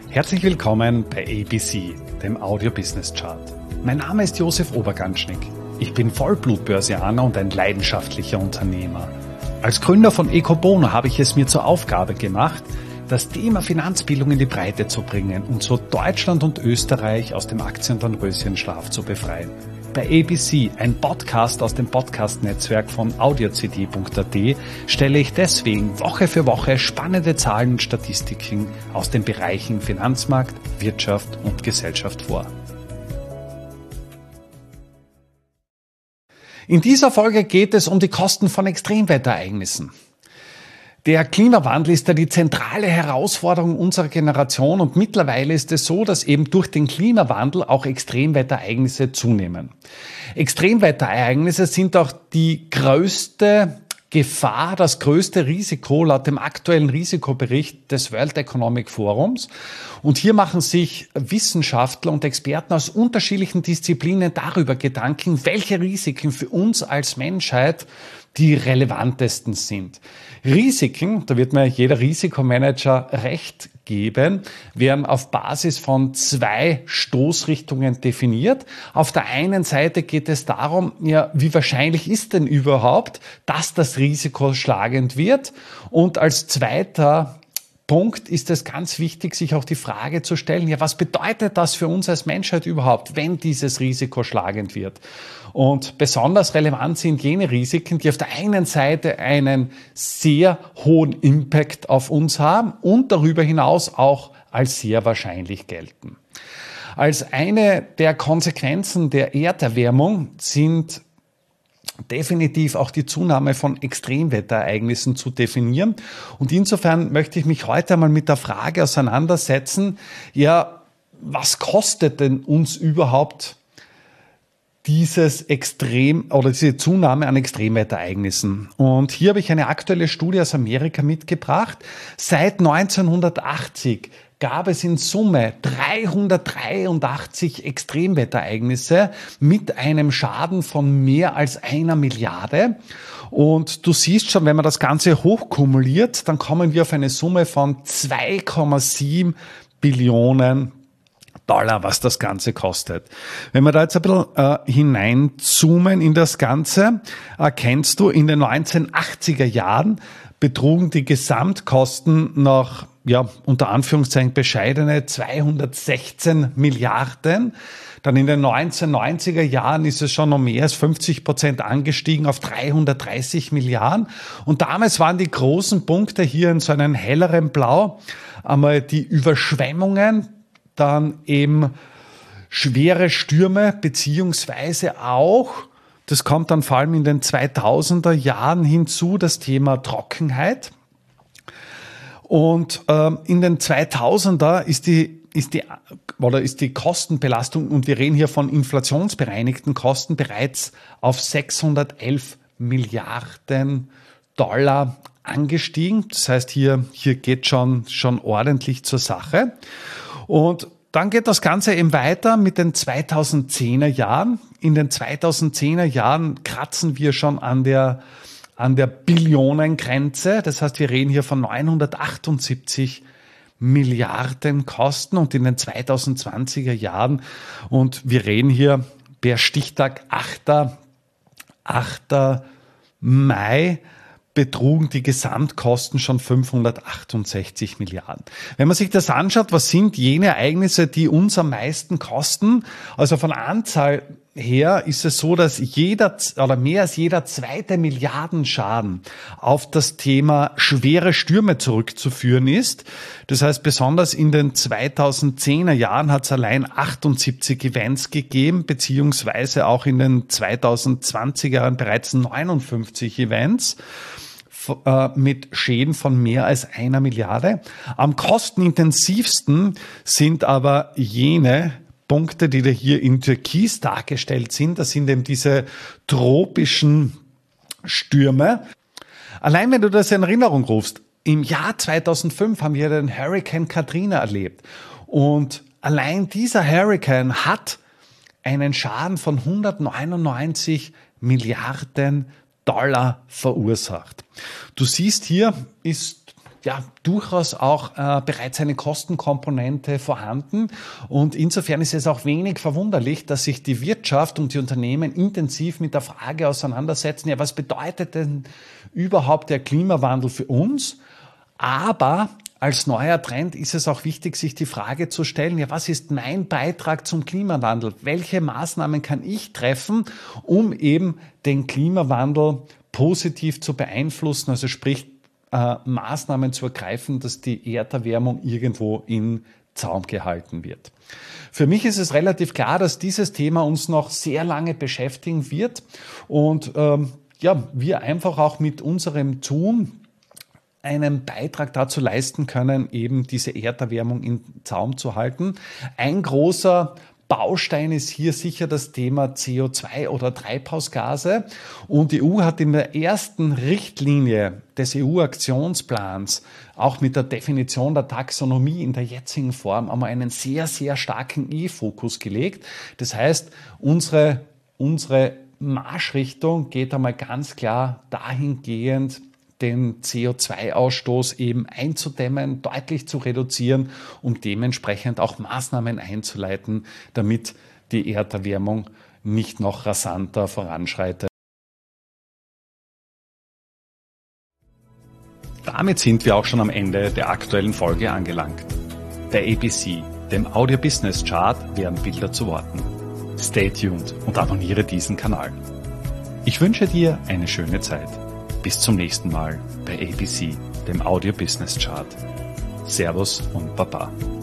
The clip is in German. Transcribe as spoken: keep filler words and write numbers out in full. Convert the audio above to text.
Herzlich willkommen bei A B C, dem Audio Business Chart. Mein Name ist Josef Oberganschnick. Ich bin Vollblut-Börsianer und ein leidenschaftlicher Unternehmer. Als Gründer von Ecobono habe ich es mir zur Aufgabe gemacht, das Thema Finanzbildung in die Breite zu bringen und so Deutschland und Österreich aus dem Aktien- und Dornröschenschlaf zu befreien. Bei A B C, ein Podcast aus dem Podcast-Netzwerk von audio c d punkt a t, stelle ich deswegen Woche für Woche spannende Zahlen und Statistiken aus den Bereichen Finanzmarkt, Wirtschaft und Gesellschaft vor. In dieser Folge geht es um die Kosten von Extremwetterereignissen. Der Klimawandel ist ja die zentrale Herausforderung unserer Generation und mittlerweile ist es so, dass eben durch den Klimawandel auch Extremwetterereignisse zunehmen. Extremwetterereignisse sind auch die größte Gefahr, das größte Risiko laut dem aktuellen Risikobericht des World Economic Forums. Und hier machen sich Wissenschaftler und Experten aus unterschiedlichen Disziplinen darüber Gedanken, welche Risiken für uns als Menschheit die relevantesten sind. Risiken, da wird mir jeder Risikomanager recht geben, werden auf Basis von zwei Stoßrichtungen definiert. Auf der einen Seite geht es darum, ja, wie wahrscheinlich ist denn überhaupt, dass das Risiko schlagend wird? Und als zweiter Punkt ist es ganz wichtig, sich auch die Frage zu stellen, ja, was bedeutet das für uns als Menschheit überhaupt, wenn dieses Risiko schlagend wird? Und besonders relevant sind jene Risiken, die auf der einen Seite einen sehr hohen Impact auf uns haben und darüber hinaus auch als sehr wahrscheinlich gelten. Als eine der Konsequenzen der Erderwärmung sind definitiv auch die Zunahme von Extremwetterereignissen zu definieren. Und insofern möchte ich mich heute einmal mit der Frage auseinandersetzen, ja, was kostet denn uns überhaupt dieses Extrem oder diese Zunahme an Extremwetterereignissen? Und hier habe ich eine aktuelle Studie aus Amerika mitgebracht. Seit neunzehnhundertachtzig gab es in Summe dreihundertdreiundachtzig Extremwetterereignisse mit einem Schaden von mehr als einer Milliarde. Und du siehst schon, wenn man das Ganze hochkumuliert, dann kommen wir auf eine Summe von zwei Komma sieben Billionen Dollar, was das Ganze kostet. Wenn wir da jetzt ein bisschen äh, hineinzoomen in das Ganze, erkennst du, in den neunzehnhundertachtziger Jahren betrugen die Gesamtkosten nach, ja, unter Anführungszeichen bescheidene zweihundertsechzehn Milliarden. Dann in den neunzehnhundertneunziger Jahren ist es schon um mehr als fünfzig Prozent angestiegen auf dreihundertdreißig Milliarden. Und damals waren die großen Punkte hier in so einem helleren Blau einmal die Überschwemmungen, dann eben schwere Stürme, beziehungsweise auch, das kommt dann vor allem in den zweitausender Jahren hinzu, das Thema Trockenheit. Und ähm, in den zweitausender ist die, ist die, oder ist die Kostenbelastung, und wir reden hier von inflationsbereinigten Kosten, bereits auf sechshundertelf Milliarden Dollar angestiegen. Das heißt, hier, hier geht schon, schon ordentlich zur Sache. Und dann geht das Ganze eben weiter mit den zweitausendzehner Jahren. In den zweitausendzehner Jahren kratzen wir schon an der, an der Billionengrenze. Das heißt, wir reden hier von neunhundertachtundsiebzig Milliarden Kosten und in den zweitausendzwanziger Jahren. Und wir reden hier per Stichtag achter Mai betrugen die Gesamtkosten schon fünfhundertachtundsechzig Milliarden. Wenn man sich das anschaut, was sind jene Ereignisse, die uns am meisten kosten? Also von Anzahl her ist es so, dass jeder oder mehr als jeder zweite Milliardenschaden auf das Thema schwere Stürme zurückzuführen ist. Das heißt, besonders in den zweitausendzehner Jahren hat es allein achtundsiebzig Events gegeben, beziehungsweise auch in den zweitausendzwanziger Jahren bereits neunundfünfzig Events mit Schäden von mehr als einer Milliarde. Am kostenintensivsten sind aber jene Punkte, die da hier in Türkis dargestellt sind. Das sind eben diese tropischen Stürme. Allein wenn du das in Erinnerung rufst, im Jahr zweitausendfünf haben wir den Hurricane Katrina erlebt. Und allein dieser Hurricane hat einen Schaden von hundertneunundneunzig Milliarden Dollar verursacht. Du siehst, hier ist ja durchaus auch äh, bereits eine Kostenkomponente vorhanden. Und insofern ist es auch wenig verwunderlich, dass sich die Wirtschaft und die Unternehmen intensiv mit der Frage auseinandersetzen, ja, was bedeutet denn überhaupt der Klimawandel für uns? Aber als neuer Trend ist es auch wichtig, sich die Frage zu stellen, ja, was ist mein Beitrag zum Klimawandel? Welche Maßnahmen kann ich treffen, um eben den Klimawandel positiv zu beeinflussen, also sprich äh, Maßnahmen zu ergreifen, dass die Erderwärmung irgendwo in Zaum gehalten wird. Für mich ist es relativ klar, dass dieses Thema uns noch sehr lange beschäftigen wird und ähm, ja, wir einfach auch mit unserem Tun einen Beitrag dazu leisten können, eben diese Erderwärmung in Zaum zu halten. Ein großer Baustein ist hier sicher das Thema C O zwei oder Treibhausgase. Und die E U hat in der ersten Richtlinie des E U-Aktionsplans auch mit der Definition der Taxonomie in der jetzigen Form einmal einen sehr, sehr starken E-Fokus gelegt. Das heißt, unsere, unsere Marschrichtung geht einmal ganz klar dahingehend, den C O zwei Ausstoß eben einzudämmen, deutlich zu reduzieren, um dementsprechend auch Maßnahmen einzuleiten, damit die Erderwärmung nicht noch rasanter voranschreitet. Damit sind wir auch schon am Ende der aktuellen Folge angelangt. Bei A B C, dem Audio Business Chart, werden Bilder zu Worten. Stay tuned und abonniere diesen Kanal. Ich wünsche dir eine schöne Zeit. Bis zum nächsten Mal bei A B C, dem Audio Business Chart. Servus und Baba.